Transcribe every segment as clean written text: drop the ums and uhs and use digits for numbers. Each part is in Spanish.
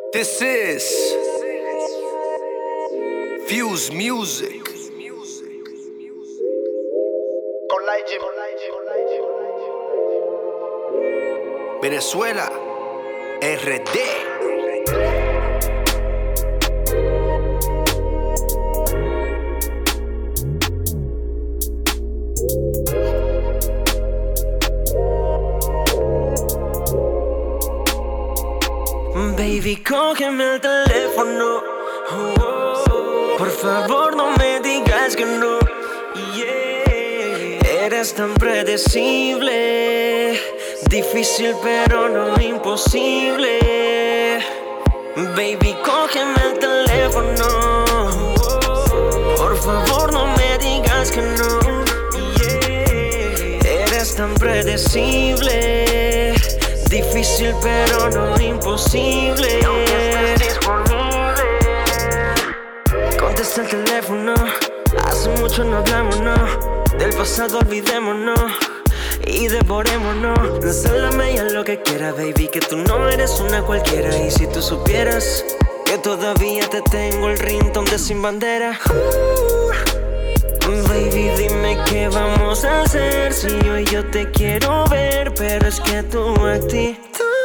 This is Fuse Music. Con Lightning. Venezuela, RD. Baby, cógeme el teléfono. Por favor, no me digas que no. Eres tan predecible, difícil pero no imposible. Baby, cógeme el teléfono. Por favor, no me digas que no. Eres tan predecible, difícil pero no imposible. Contesta el teléfono. Hace mucho no hablamos, no. Del pasado olvidémonos y devorémonos. Ensalame ya lo que quiera, baby, que tú no eres una cualquiera. Y si tú supieras que todavía te tengo el ringtone de Sin Bandera. Baby, dime qué vamos a hacer. Si hoy yo te quiero ver, pero es que tu actitud,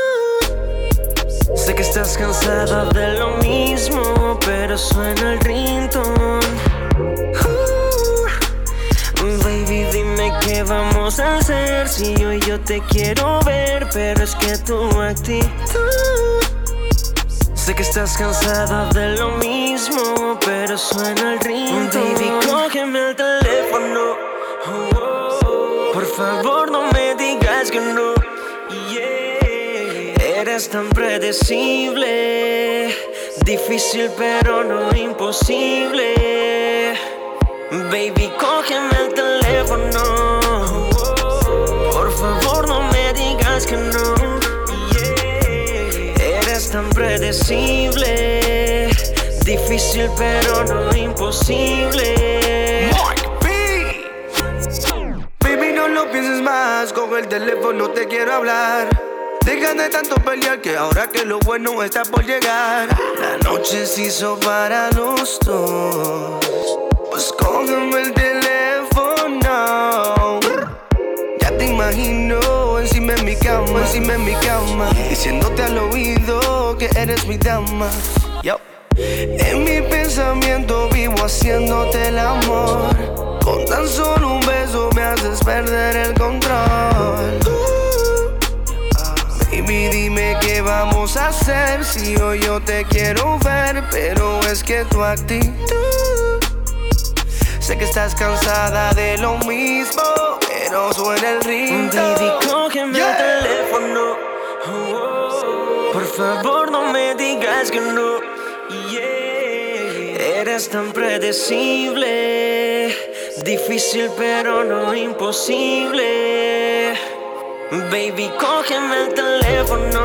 sé que estás cansada de lo mismo, pero suena el ringtone. Baby, dime qué vamos a hacer. Si hoy yo te quiero ver, pero es que tu actitud, sé que estás cansada de lo mismo, pero suena el ringtone. Baby, cógeme el teléfono. Por favor, no me digas que no. Eres tan predecible, difícil pero no imposible. Baby, cógeme el teléfono. Por favor, no me digas que no. Eres tan predecible, difícil pero no imposible. Mike B. Baby, no lo pienses más. Coge el teléfono, te quiero hablar. Deja de tanto pelear, que ahora que lo bueno está por llegar. La noche se hizo para los dos. Pues cógeme el teléfono. Ya te imagino encima en mi cama, diciéndote al oído que eres mi dama. Yo. En mi pensamiento vivo haciéndote el amor. Con tan solo un beso me haces perder el control. Baby, dime qué vamos a hacer. Si hoy yo te quiero ver, pero es que tu actitud, sé que estás cansada de lo mismo, pero suena el ritmo. Baby, cógeme el teléfono. Por favor, no me digas que no. Eres tan predecible, difícil pero no imposible. Baby, cógeme el teléfono.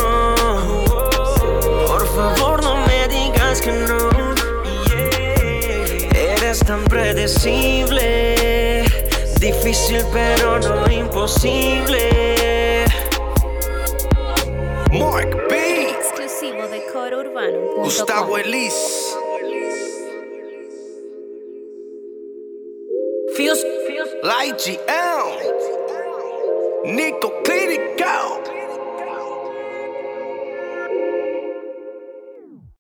Por favor, no me digas que no. Eres tan predecible, difícil pero no imposible. Mark B. Exclusivo de CoroUrbano.com. Gustavo Elis. Fuse Light GL. Nico Clinical.